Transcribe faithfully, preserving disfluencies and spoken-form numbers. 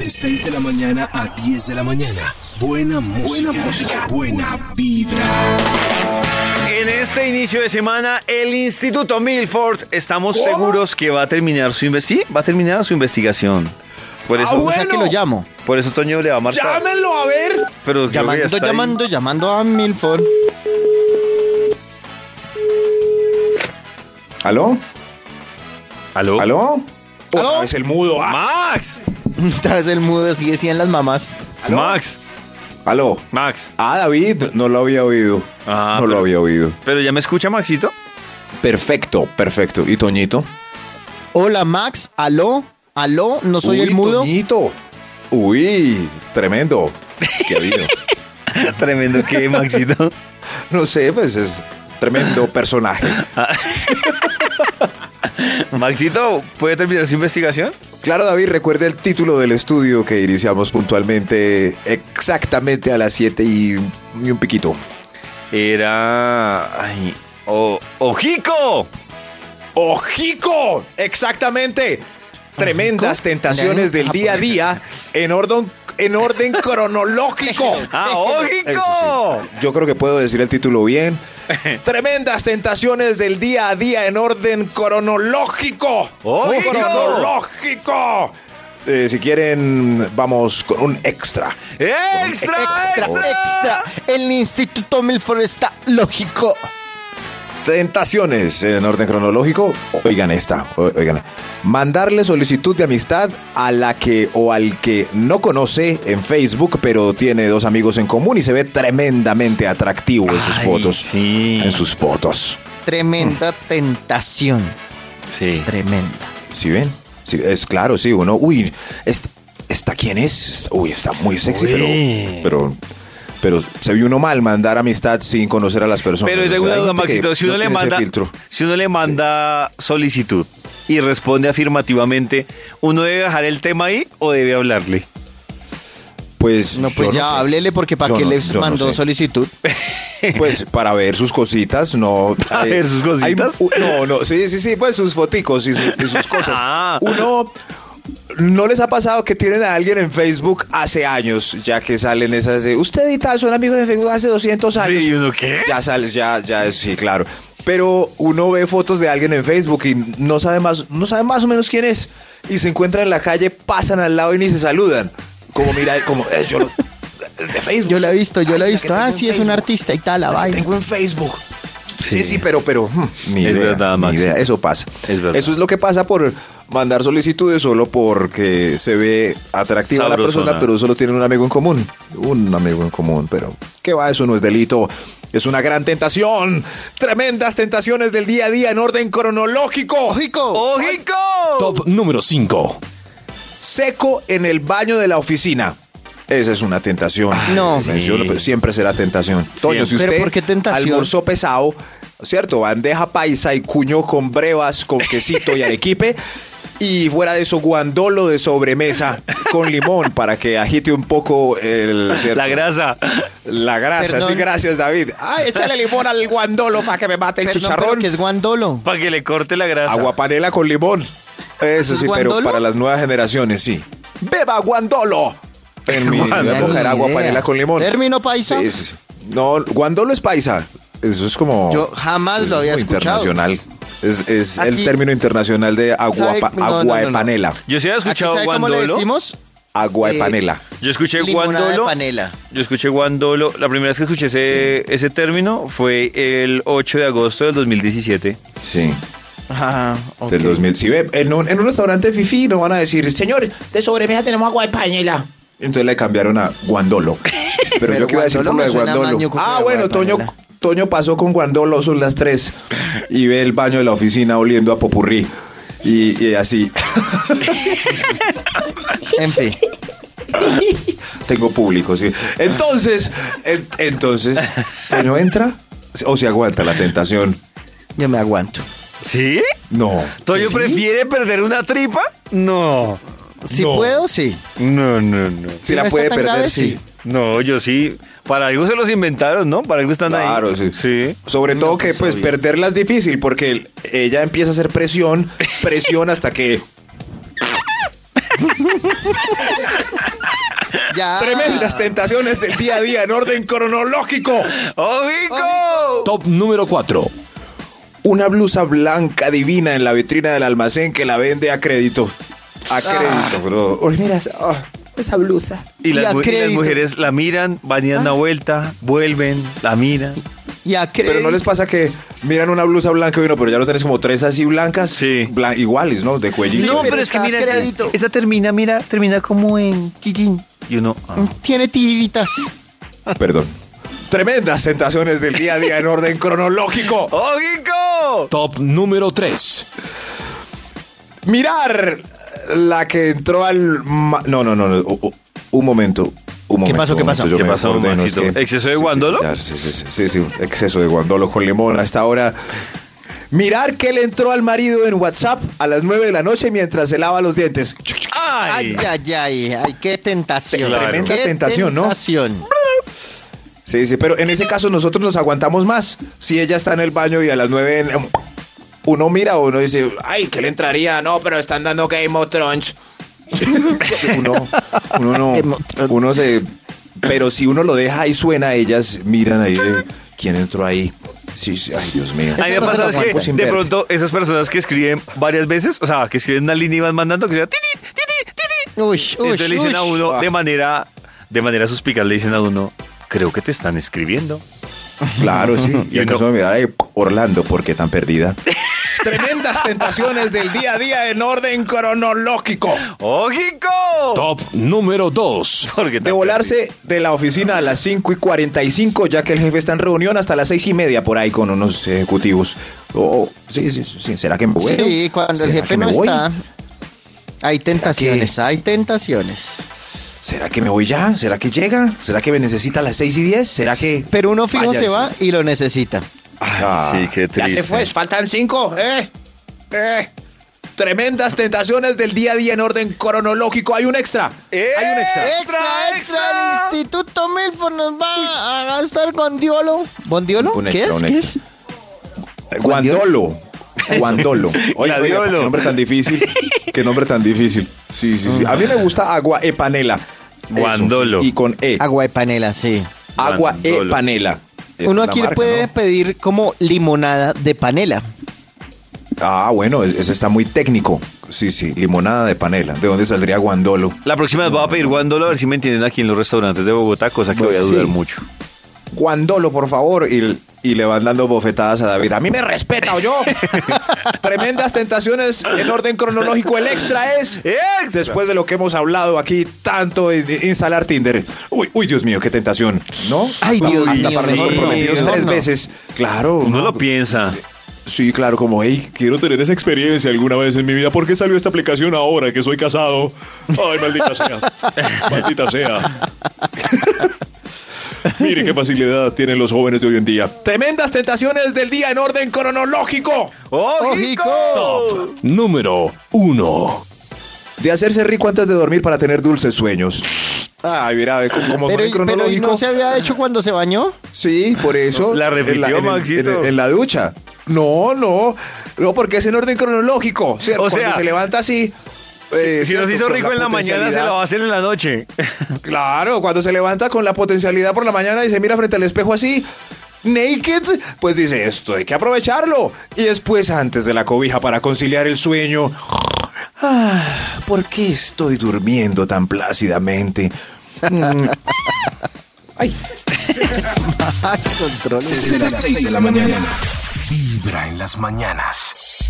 De seis de la mañana a diez de la mañana. Buena música. Buena música. Buena vibra. En este inicio de semana, el Instituto Milford, estamos ¿Cómo? seguros que va a terminar su investigación. Sí, va a terminar su investigación. Por eso, ah, bueno. O sea que lo llamo. Por eso Toño le va a marcar. Llámenlo a ver. Pero llamando, llamando, ahí. llamando a Milford. ¿Aló? ¿Aló? ¿Aló? ¿Aló? Otra vez el mudo. Ah. ¡Max! Otra vez el mudo, así decían las mamás. ¿Aló? Max. ¿Aló? Max. Ah, David, no lo había oído. Ah, no pero, lo había oído. ¿Pero ya me escucha, Maxito? Perfecto, perfecto. ¿Y Toñito? Hola, Max. ¿Aló? ¿Aló? ¿No soy Uy, el mudo? Toñito. Uy, tremendo. ¿Qué ha habido? ¿Tremendo qué, Maxito? No sé, pues es tremendo personaje. Maxito, ¿puede terminar su investigación? Claro, David, recuerde el título del estudio que iniciamos puntualmente exactamente a las siete y, y un piquito. Era... Ay, oh, ¡Ojico! ¡Ojico! Exactamente. Tremendas ¿Ojico? tentaciones del día a día en orden, en orden cronológico. ¡Ah, Ojico! Sí. Yo creo que puedo decir el título bien. Tremendas tentaciones del día a día en orden cronológico. ¡Ojico! ¡Cronológico! Eh, si quieren, vamos con un extra. ¡Extra, extra, extra! extra! El Instituto Milford está lógico. Tentaciones en orden cronológico. Oigan esta, oigan. Mandarle solicitud de amistad a la que o al que no conoce en Facebook, pero tiene dos amigos en común y se ve tremendamente atractivo en sus Ay, fotos. Sí. En sus fotos. Tremenda mm. tentación. Sí. Tremenda. ¿Sí ven? Sí, es claro, sí, uno. Uy, ¿esta, esta quién es? Uy, está muy sexy, Uy. pero. pero Pero se vio uno mal mandar amistad sin conocer a las personas. Pero es de una duda, Maxito, si uno, no le manda, si uno le manda solicitud y responde afirmativamente, ¿uno debe dejar el tema ahí o debe hablarle? Pues no, pues ya no háblele, porque ¿para qué no, les mandó no solicitud? Pues para ver sus cositas, no. ¿Para ver sus cositas? Hay, no, no, sí, sí, sí, pues sus foticos y, su, y sus cosas. Ah. Uno... ¿No les ha pasado que tienen a alguien en Facebook hace años, ya que salen esas de usted y tal, son amigos de Facebook hace doscientos años? Sí, ¿uno qué? Ya sales, ya, ya, sí, claro. Pero uno ve fotos de alguien en Facebook y no sabe más, no sabe más o menos quién es. Y se encuentran en la calle, pasan al lado y ni se saludan. Como mira, como eh, yo lo, de Facebook. Yo la he visto, yo Ay, la he visto. Ah, sí, es un Facebook. artista y tal, la, La vaina. tengo en Facebook. Sí, Sí, sí, pero, pero, hmm, ni Es idea, verdad, ni Max. idea, eso pasa. Es verdad. Eso es lo que pasa por mandar solicitudes solo porque se ve atractiva la Sabrosona. persona, pero solo tienen un amigo en común. Un amigo en común, pero ¿qué va? Eso no es delito. Es una gran tentación. Tremendas tentaciones del día a día en orden cronológico. ¡Ojico! ¡Ojico! Top número cinco. Seco en el baño de la oficina. Esa es una tentación. No. Menciono, Sí. pero siempre será tentación. Toño, si ¿Pero usted por qué tentación? almorzó pesado, ¿cierto? Bandeja paisa y cuñó con brevas, con quesito y arequipe. Y fuera de eso, guandolo de sobremesa con limón para que agite un poco el, ¿cierto? La grasa. La grasa, Perdón. sí, gracias, David. Ay, échale limón al guandolo para que me mate el Perdón, chicharrón. pero que es guandolo. Para que le corte la grasa. Aguapanela con limón. Eso ¿Es sí, pero guandolo? para las nuevas generaciones, sí. ¡Beba guandolo! En mi Guandolo. época era agua Ni panela idea. con limón. ¿Término paisa? Sí, sí, sí. No, guandolo es paisa. Eso es como... Yo jamás lo había como escuchado. internacional. Es, es el Aquí- término internacional de agua, ¿Sabe? pa- No, no, agua no, de no. panela. Yo sí había ¿Aquí escuchado sabe cómo le guandolo. decimos? Agua de Eh, panela. Yo escuché Limonada de guandolo. panela. Yo escuché guandolo. La primera vez que escuché ese, ese término fue el ocho de agosto del dos mil diecisiete. Sí. Ah, ok. Del dos mil. Si ve, en un, en un restaurante fifí no van a decir, señor, de sobremesa tenemos agua de panela. Entonces le cambiaron a guandolo. Pero, Pero yo que iba a decir por lo de guandolo me suena guandolo. maño con Ah, agua bueno, de Toño, panela. Toño pasó con guandolo, son las tres. Y ve el baño de la oficina oliendo a popurrí. Y, y así. En fin. Tengo público, sí. Entonces, en- entonces, Toño entra o se aguanta la tentación. Yo me aguanto. ¿Sí? No. ¿Toño ¿Sí? prefiere perder una tripa? No. Si No. puedo, sí. No, no, no. Si Si la no puede está tan perder, grave, sí. sí. No, yo sí. Para algo se los inventaron, ¿no? Para algo están ahí. Claro, sí. Sí. Sobre todo que pues obvio. perderla es difícil porque ella empieza a hacer presión, presión hasta que Ya. Tremendas tentaciones del día a día en orden cronológico. ¡Ojico! Top número cuatro. Una blusa blanca divina en la vitrina del almacén que la vende a crédito. A crédito, bro. Uy, mira, oh, esa blusa. Y Y las, a mu- y las crédito. mujeres la miran, van y dan una vuelta, vuelven, la miran. Ya Pero no les pasa que miran una blusa blanca y uno, pero ya no tenés como tres así blancas. Sí. Blan- iguales, ¿no? De cuellito. no, pero pero es que está mira, a esa, crédito. esa termina, mira, termina como en Kikín. Y uno, ah. Tiene tiritas. Perdón. Tremendas tentaciones del día a día en orden cronológico. ¡Ojico! Top número tres. Mirar la que entró al... ma- No, no, no, no. u- u- Un momento. Un momento, pasó? ¿Qué un momento, pasó? yo ¿Qué me pasó, ordeno, es Maxito? que- ¿Exceso de sí, sí, guandolo? Sí, ya, sí, sí, sí, sí, sí, exceso de guandolo con limón a esta hora. Mirar que le entró al marido en WhatsApp a las nueve de la noche mientras se lava los dientes. ¡Ay! Ay, ay, ay, ay, qué tentación. Claro. Tremenda Qué tentación, ¿no? tentación. Sí, sí, pero en ese caso nosotros nos aguantamos más. Si ella está en el baño y a las nueve en- uno mira o uno dice, ay, ¿qué le entraría? No, pero están dando Game of Thrones. uno, uno no, Game of Thrones. uno se... Pero si uno lo deja ahí suena, ellas miran ahí, de, ¿quién entró ahí? Sí, sí, ay, Dios mío. A mí me Eso no pasa se es lo que aguanto sin de verte. pronto esas personas que escriben varias veces, o sea, que escriben una línea y van mandando, que sea titi, titi, titi. Uy, uy, Entonces le dicen a uy. uno Ah. de manera, de manera suspicaz, le dicen a uno, creo que te están escribiendo. Claro, sí. Y Y el no- caso de mirar ahí, Orlando, ¿por qué tan perdida? Tremendas tentaciones del día a día en orden cronológico. ¡Ojico! Top número dos. Porque De volarse de la oficina a las cinco y cuarenta y cinco, ya que el jefe está en reunión hasta las seis y media por ahí con unos ejecutivos. Oh, sí, sí, sí. ¿Será que me voy? Sí, cuando el ¿Será jefe que me no voy? está. Hay tentaciones, hay tentaciones. ¿Será que me voy ya? ¿Será que llega? ¿Será que me necesita a las seis y diez? ¿Será que...? Pero uno fijo Vaya, se sí. va y lo necesita. Ah, sí, qué Ya triste. se fue, faltan cinco. ¿Eh? ¿Eh? Tremendas tentaciones del día a día en orden cronológico. Hay un extra. Hay un extra. Extra, extra, el Instituto Milford nos va a gastar Gondiolo. ¿Bondiolo? Un ¿Qué extra, es? un ¿Qué extra. es? Guandolo. Guandolo. Oye, oiga, Gladiolo. qué nombre tan difícil. Qué nombre tan difícil. Sí, sí, sí. A mí me gusta agua e panela. Eso, Guandolo. sí, Y con E. Agua de panela, sí. Agua e Guandolo. panela. Es Uno una aquí marca, puede ¿no? pedir como limonada de panela. Ah, bueno, es- ese está muy técnico. Sí, sí, limonada de panela. ¿De dónde saldría guandolo? La próxima vez voy a pedir guandolo a ver si me entienden aquí en los restaurantes de Bogotá, cosa que voy a Sí. dudar mucho. Guandolo, por favor. Y, y le van dando bofetadas a David. A mí me respeta, ¿o yo? Tremendas tentaciones en orden cronológico. El extra es... Después de lo que hemos hablado aquí, tanto en en instalar Tinder. Uy, uy, Dios mío, qué tentación. ¿No? Ay, Hasta- Dios hasta mío, para los mejor no, comprometidos mejor tres no. veces. Claro. Uno ¿no? lo piensa. Sí, claro, como, hey, quiero tener esa experiencia alguna vez en mi vida. ¿Por qué salió esta aplicación ahora que soy casado? Ay, maldita sea. Maldita sea. Mire qué facilidad tienen los jóvenes de hoy en día. Tremendas tentaciones del día en orden cronológico. ¡Ojico! Top número uno. De hacerse rico antes de dormir para tener dulces sueños. Ay, mira, ve cómo como Pero, son en pero ¿y cronológico. no se había hecho cuando se bañó? Sí, por eso. La repitió, en, la- en el- Maxito. en- en la ducha. No, no. No, porque es en orden cronológico. ¿cierto? O sea, Cuando se levanta así. eh, Si nos ¿cierto? hizo Con rico en la mañana, se potencialidad. lo va a hacer en la noche. Claro, cuando se levanta con la potencialidad por la mañana y se mira frente al espejo así, naked, pues dice, esto hay que aprovecharlo. Y después, antes de la cobija para conciliar el sueño, ah, ¿por qué estoy durmiendo tan plácidamente? Mm. Ay, Max Control. Desde las seis de la mañana. Vibra en las mañanas.